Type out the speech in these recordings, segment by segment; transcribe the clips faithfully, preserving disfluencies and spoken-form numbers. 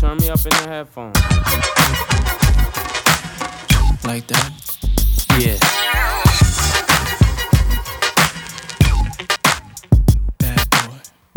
turn me up in the headphones. Like that? Yeah. Bad boy.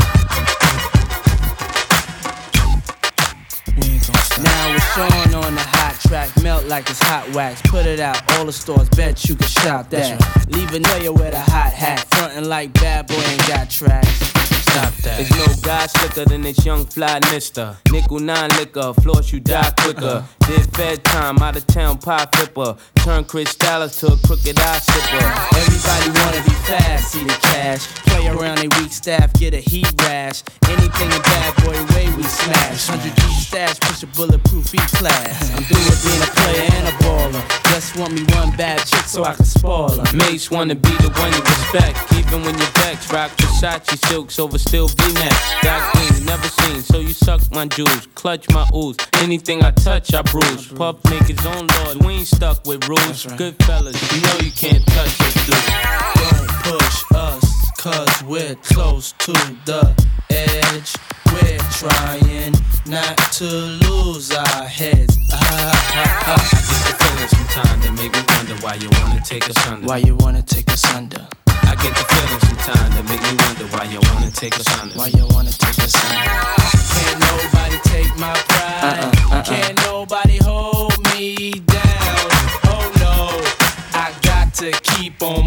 We ain't gonna stop. Now it's Sean on the hot track, melt like it's hot wax. Put it out, all the stores, bet you can shop that. Right. Leave a nail with a hot hat, frontin' like bad boy ain't got tracks. Stop that. There's no guy slicker than this young fly mister. Nickel nine liquor, floss you die quicker. Did Fed time, out of town pie flipper. Turn Chris Dallas to a crooked eye sipper. Everybody wanna be fast, see the cash. Play around they weak staff, get a heat rash. Anything a bad boy way we smash. one hundred G stash, push a bulletproof E-class. I'm through with being a player and a baller. Just want me one bad chick so I can spoil her. Mace wanna be the one you respect. Even when your decks rock Versace silks over still V-necks. Dark green, never seen, so you suck my jewels. Clutch my ooze, anything I touch I bruise. Puff make his own lord, we ain't stuck with rules. Right. Good fellas, you know you can't touch this dude. Don't push us, cause we're close to the edge. We're trying not to lose our heads. Ah, ah, ah. I get the feeling sometimes that make me wonder why you wanna take us under. Why you wanna take us under? I get the feeling sometimes that make me wonder why you wanna take us under. Why you wanna take us under? Can't nobody take my pride. Uh-uh, uh-uh. Can't nobody hold me down. Oh no, I got to keep on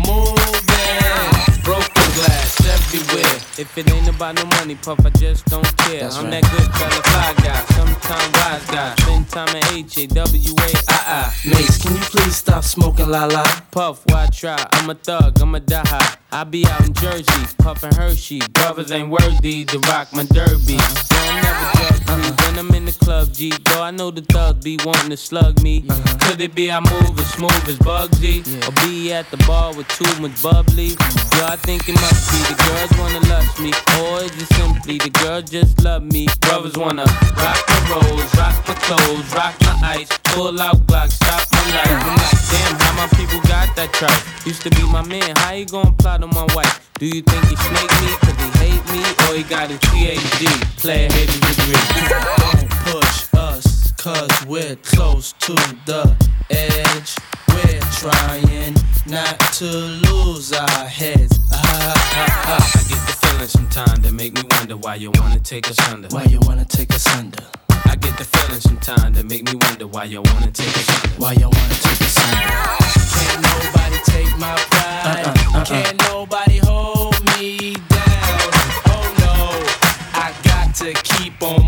moving. Broken glass everywhere. If it ain't about no money, Puff, I just don't care. That's I'm right. that good fella, fly guy, sometime wise guy. Spend time at H A W A I I. Mace, can you please stop smoking la la? Puff, why try? I'm a thug, I'm a die high. I be out in Jersey, puffin' Hershey. Brothers ain't worthy to rock my derby. So I'm never judge me when I'm in the club, G. Though I know the thugs be wanting to slug me. Could it be I move as smooth as Bugsy? Or be at the bar with too much bubbly? Yo, I think it must be the girls wanna lust me. Or is it simply the girls just love me? Brothers wanna rock my rolls, rock my clothes, rock my ice. Pull out Glock, stop my life. I'm like, damn, how my people got that tripe? Used to be my man, how you gon' plot on my wife? Do you think he snake me cause he hate me? Or he got his P H D, player hating degree? Don't push us, cause we're close to the edge. We're trying not to lose our heads. Ah, ah, ah. I get the feeling sometimes that make me wonder why you wanna take us under. Why you wanna take us under? I get the feeling sometimes that make me wonder why you wanna take us under. Why you wanna take us under? Can't nobody take my pride. Uh-uh, uh-uh. Can't nobody hold me down. Oh no, I got to keep on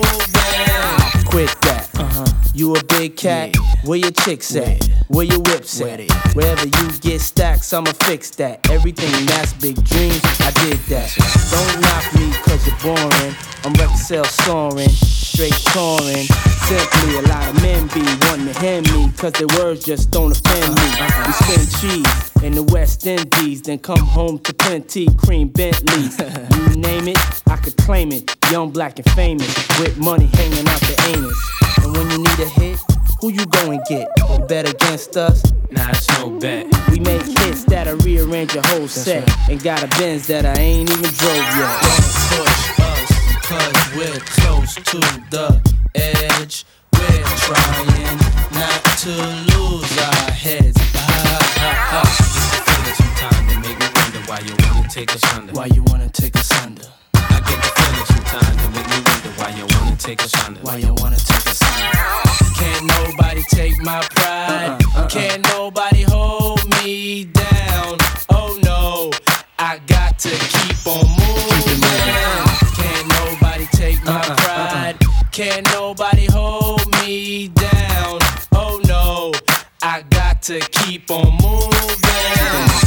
moving. Quit that. Uh-huh. You a big cat? Yeah. Where your chicks at? Where? Where your whips Where at? they? Wherever you get stacks, I'ma fix that. Everything that's big dreams, I did that. Don't knock me cause you're boring. I'm record sales soaring, straight touring. Simply a lot of men be wanting to hand me cause their words just don't offend me. We spend cheese in the West Indies, then come home to plenty cream Bentleys. You name it, I could claim it. Young, black, and famous, with money hanging out the anus. And when you need a hit, who you go and get? You bet against us? Nah, it's no bet. We make hits that'll rearrange your whole set. right. And got a Benz that I ain't even drove yet. Don't push us, cause we're close to the edge. We're trying not to lose our heads. Ah, ah, ah. I get the feeling sometimes that make me wonder why you wanna take us under. Why you wanna take us under? I get the feeling sometimes that make me wonder why you wanna take us under. Why you wanna take us under? Can't nobody take my pride. Uh-uh, uh-uh. Can't nobody hold me down. Oh no, I got to keep on moving. Can't nobody take my Uh-uh, pride. Can't nobody hold me down. Oh no, I got to keep on moving.